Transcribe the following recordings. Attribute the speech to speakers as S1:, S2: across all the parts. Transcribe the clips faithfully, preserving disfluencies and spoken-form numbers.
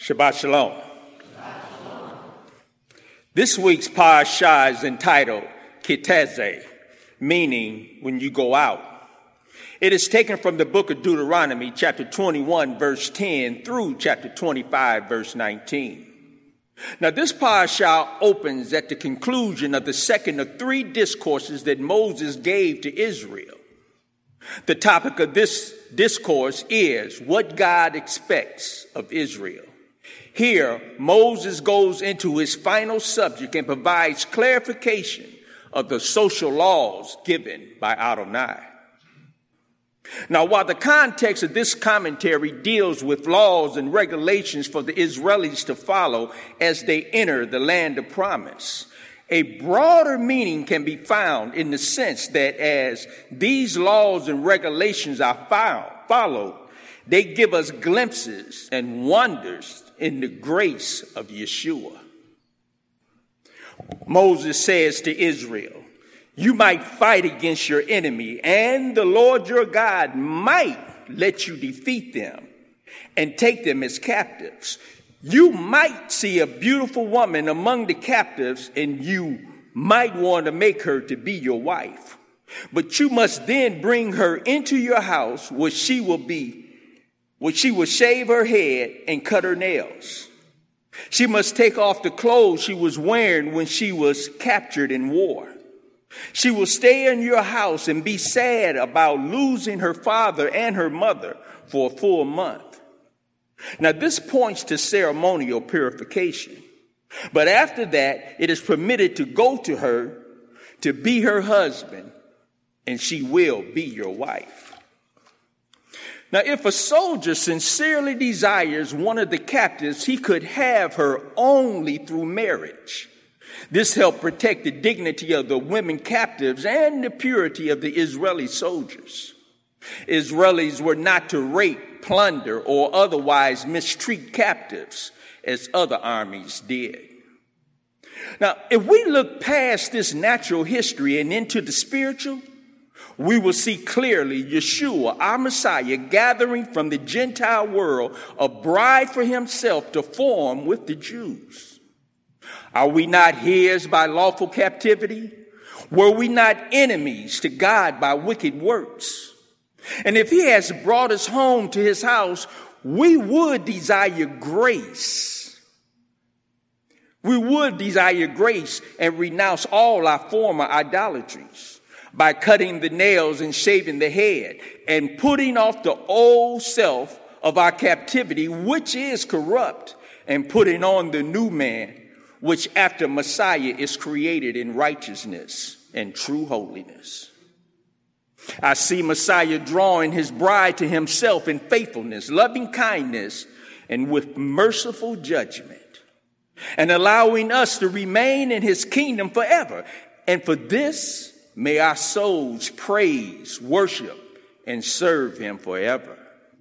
S1: Shabbat Shalom. This week's parashah is entitled Kitezeh, meaning when you go out. It is taken from the book of Deuteronomy, chapter twenty-one, verse ten, through chapter twenty-five, verse nineteen. Now, this parashah opens at the conclusion of the second of three discourses that Moses gave to Israel. The topic of this discourse is what God expects of Israel. Here, Moses goes into his final subject and provides clarification of the social laws given by Adonai. Now, while the context of this commentary deals with laws and regulations for the Israelis to follow as they enter the land of promise, a broader meaning can be found in the sense that as these laws and regulations are found, followed, they give us glimpses and wonders in the grace of Yeshua. Moses says to Israel, you might fight against your enemy, and the Lord your God might let you defeat them and take them as captives. You might see a beautiful woman among the captives, and you might want to make her to be your wife. But you must then bring her into your house, where she will be, where she will shave her head and cut her nails. She must take off the clothes she was wearing when she was captured in war. She will stay in your house and be sad about losing her father and her mother for a full month. Now, this points to ceremonial purification. But after that, it is permitted to go to her, to be her husband, and she will be your wife. Now, if a soldier sincerely desires one of the captives, he could have her only through marriage. This helped protect the dignity of the women captives and the purity of the Israeli soldiers. Israelis were not to rape, plunder, or otherwise mistreat captives as other armies did. Now, if we look past this natural history and into the spiritual, we will see clearly Yeshua, our Messiah, gathering from the Gentile world a bride for himself to form with the Jews. Are we not his by lawful captivity? Were we not enemies to God by wicked works? And if he has brought us home to his house, we would desire grace. We would desire grace and renounce all our former idolatries by cutting the nails and shaving the head and putting off the old self of our captivity, which is corrupt, and putting on the new man, which after Messiah is created in righteousness and true holiness. I see Messiah drawing his bride to himself in faithfulness, loving kindness, and with merciful judgment, and allowing us to remain in his kingdom forever. And for this, may our souls praise, worship, and serve him forever.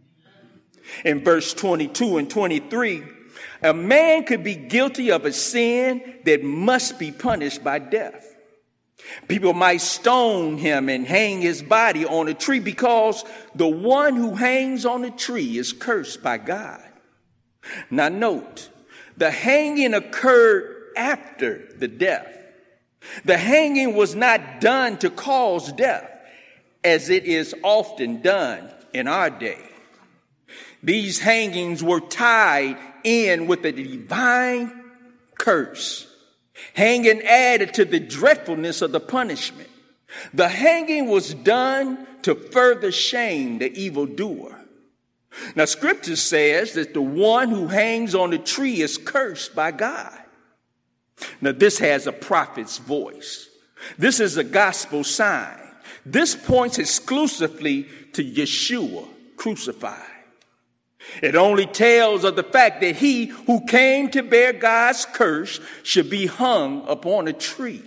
S1: In verse twenty-two and twenty-three, a man could be guilty of a sin that must be punished by death. People might stone him and hang his body on a tree because the one who hangs on a tree is cursed by God. Now note, the hanging occurred after the death. The hanging was not done to cause death, as it is often done in our day. These hangings were tied in with a divine curse. Hanging added to the dreadfulness of the punishment. The hanging was done to further shame the evildoer. Now, scripture says that the one who hangs on the tree is cursed by God. Now, this has a prophet's voice. This is a gospel sign. This points exclusively to Yeshua crucified. It only tells of the fact that he who came to bear God's curse should be hung upon a tree.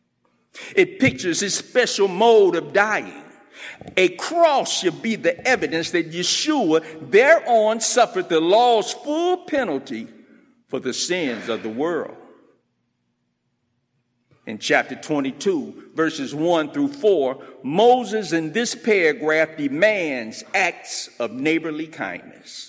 S1: It pictures his special mode of dying. A cross should be the evidence that Yeshua thereon suffered the law's full penalty for the sins of the world. In chapter twenty-two, verses one through four, Moses in this paragraph demands acts of neighborly kindness.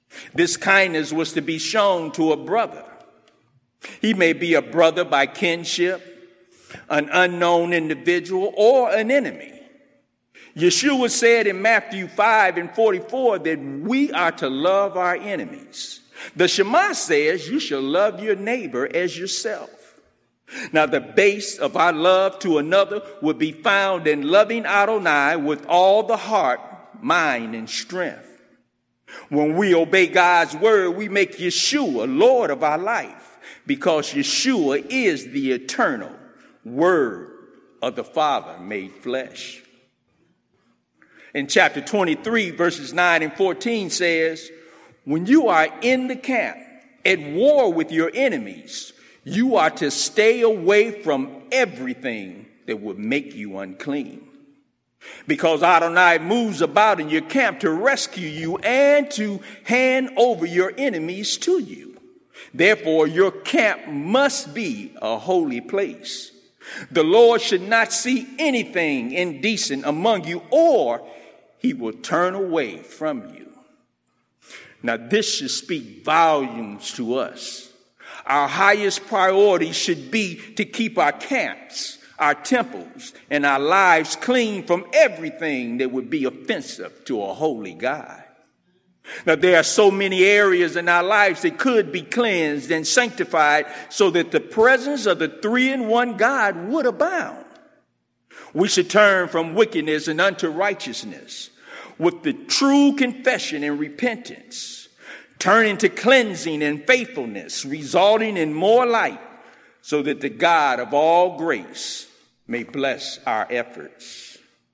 S1: This kindness was to be shown to a brother. He may be a brother by kinship, an unknown individual, or an enemy. Yeshua said in Matthew five and forty-four that we are to love our enemies. The Shema says you shall love your neighbor as yourself. Now, the base of our love to another would be found in loving Adonai with all the heart, mind, and strength. When we obey God's word, we make Yeshua Lord of our life, because Yeshua is the eternal word of the Father made flesh. In chapter twenty-three, verses nine and fourteen says, when you are in the camp at war with your enemies, you are to stay away from everything that would make you unclean. Because Adonai moves about in your camp to rescue you and to hand over your enemies to you. Therefore, your camp must be a holy place. The Lord should not see anything indecent among you, or he will turn away from you. Now, this should speak volumes to us. Our highest priority should be to keep our camps, our temples, and our lives clean from everything that would be offensive to a holy God. Now, there are so many areas in our lives that could be cleansed and sanctified so that the presence of the three-in-one God would abound. We should turn from wickedness and unto righteousness with the true confession and repentance, turning to cleansing and faithfulness, resulting in more light, so that the God of all grace may bless our efforts.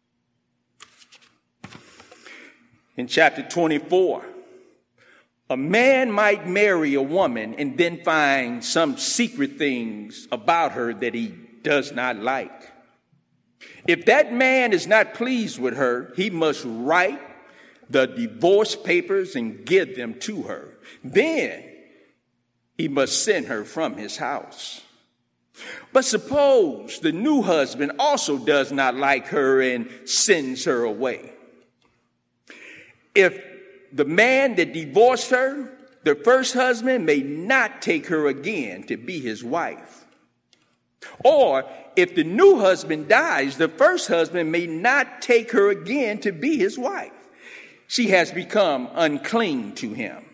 S1: In chapter twenty-four, a man might marry a woman and then find some secret things about her that he does not like. If that man is not pleased with her, he must write the divorce papers and give them to her. Then he must send her from his house. But suppose the new husband also does not like her and sends her away. If the man that divorced her, the first husband, may not take her again to be his wife. Or if the new husband dies, the first husband may not take her again to be his wife. She has become unclean to him.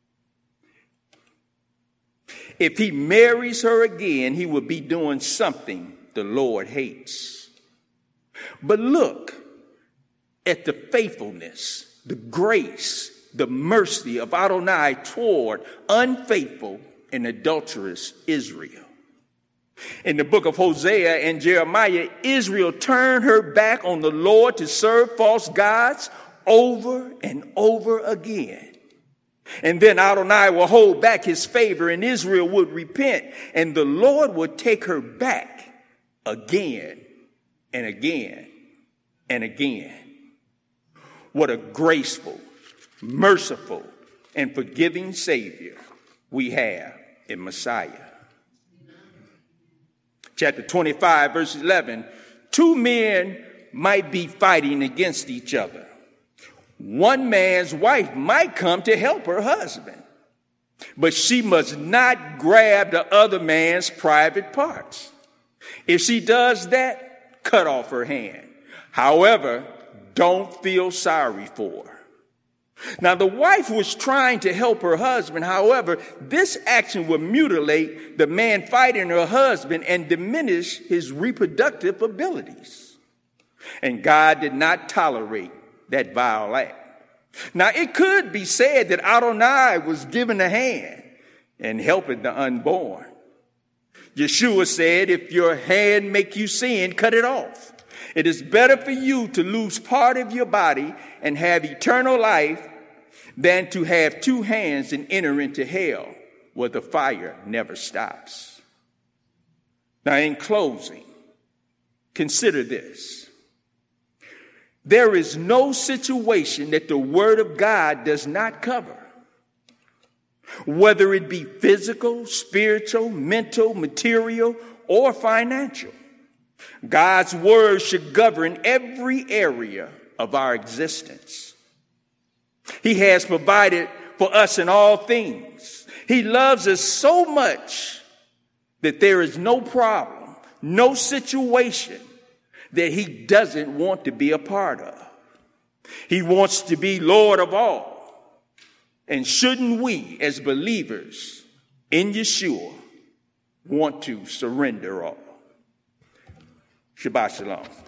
S1: If he marries her again, he will be doing something the Lord hates. But look at the faithfulness, the grace, the mercy of Adonai toward unfaithful and adulterous Israel. In the book of Hosea and Jeremiah, Israel turned her back on the Lord to serve false gods over and over again. And then Adonai will hold back his favor and Israel would repent, and the Lord would take her back again and again and again. What a graceful, merciful, and forgiving Savior we have in Messiah. Chapter twenty-five, verse eleven, two men might be fighting against each other. One man's wife might come to help her husband, but she must not grab the other man's private parts. If she does that, cut off her hand. However, don't feel sorry for her. Now, the wife was trying to help her husband. However, this action would mutilate the man fighting her husband and diminish his reproductive abilities. And God did not tolerate that vile act. Now, it could be said that Adonai was given a hand and helping the unborn. Yeshua said, if your hand make you sin, cut it off. It is better for you to lose part of your body and have eternal life than to have two hands and enter into hell where the fire never stops. Now, in closing, consider this. There is no situation that the Word of God does not cover, whether it be physical, spiritual, mental, material, or financial. God's Word should govern every area of our existence. He has provided for us in all things. He loves us so much that there is no problem, no situation that he doesn't want to be a part of. He wants to be Lord of all. And shouldn't we, as believers in Yeshua, want to surrender all? Shabbat shalom.